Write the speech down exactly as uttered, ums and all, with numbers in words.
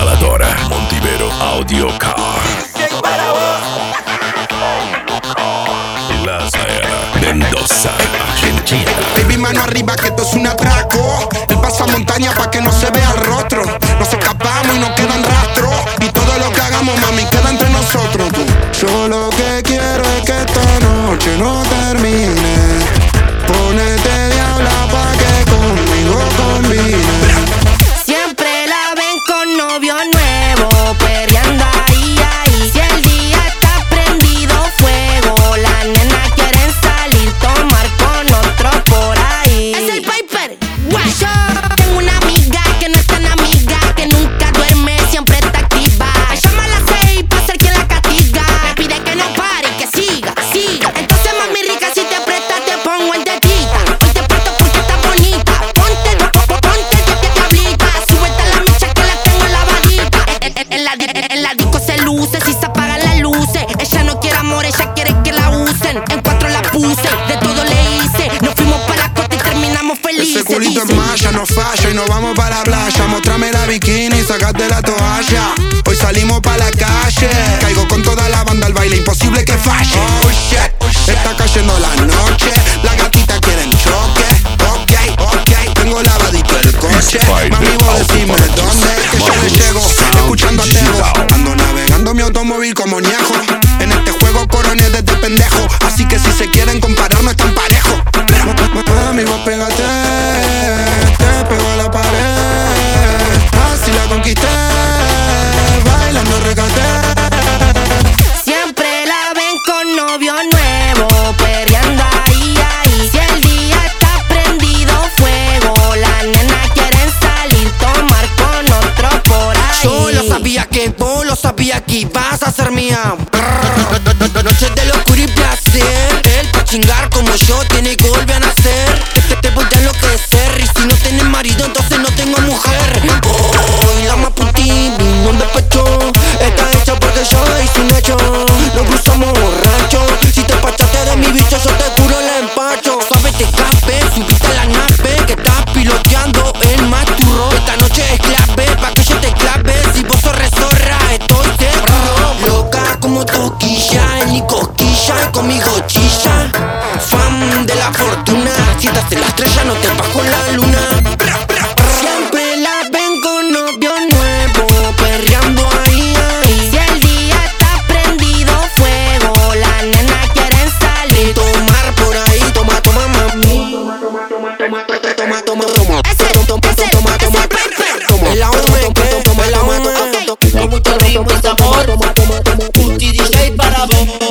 Instaladora Montivero Audio Car. La Sierra, Mendoza, Argentina. Baby, mano arriba que esto es un atraco. El pasamontaña pa' que no se vea el rostro. Nos escapamos y no quedan rastros. Y todo lo que hagamos, mami, queda entre nosotros. Yo lo que quiero es que esta noche no termine. Ponete diabla pa' que conmigo combine. Siempre la ven con novio nuevo, perreando ahí, ahí. Si el día está prendido fuego, las nenas quieren salir, tomar con otro por ahí. Es el Piper, guay. Yo tengo una amiga que no es tan amiga, que nunca duerme, siempre está activa. Me llama a las seis pa' ser quien la castiga. Me pide que no pare, que siga, siga. Entonces, mami rica, si te prestas, te pongo en tetita. Hoy te presto porque estás bonita. Ponte, ponte, diablita. Súbete a la mecha que la tengo lavadita. En, en, en la, en, en la disco se luce, si se apagan las luces. Ella no quiere amor, ella quiere que la usen. En cuatro la puse, de todo le hice. Nos fuimos pa' la costa y terminamos felices. Ese culito es malla, no falla y nos vamos pa' la playa. Mostrame la bikini y sacate la toalla. Hoy salimos pa' la calle, caigo con toda la banda al baile, imposible que falle. Oh shit, está cayendo la noche, la gatita quieren choque. Ok, ok, tengo lavadito el coche. Mami, vos decime dónde, que yo le llego, escuchando a Tego. Ando navegando mi automóvil como Ñejo. En este juego coroné desde pendejo, así que si se quieren comparar no están parejos. Mami, vos pégate, te pego a la pared. Así la conquisté, bailando recate. Siempre la ven con novio nuevo, perreando ahí, ahí. Si el día está prendido fuego, las nenas quieren salir, tomar con otro por ahí. Yo lo sabía que vos lo sabía que ibas a ser mía. Noche de locura y placer. Él pa' chingar como yo tiene que volver a nacer. Te, te voy a enloquecer. Y si no tienes marido entonces no tengo mujer. Hoy la más putín vino de pecho. Está hecha porque yo hice un hecho. Nos cruzamos borracho. Si te pachaste de mi bicho yo te curo el empacho. Suave te escape, subiste a la nave que estás piloteando el masturro. Esta noche es clave pa' que yo te clave. Si vos sos rezorra estoy seguro. Loca como toquilla en mi cosquilla y conmigo chilla. Fan de la fortuna, si estás en la estrella no te bajo la luna. Siempre la ven con novio nuevo, perreando ahí, ahí. Si el día está prendido fuego, las nenas quieren salir, tomar por ahí, toma, toma, mami. Toma, toma, toma, toma, toma, toma, toma. Ese, ese, ese Piper. El hombre que toma, toma, toma, Con mucho ritmo y sabor, Puti D J para vos.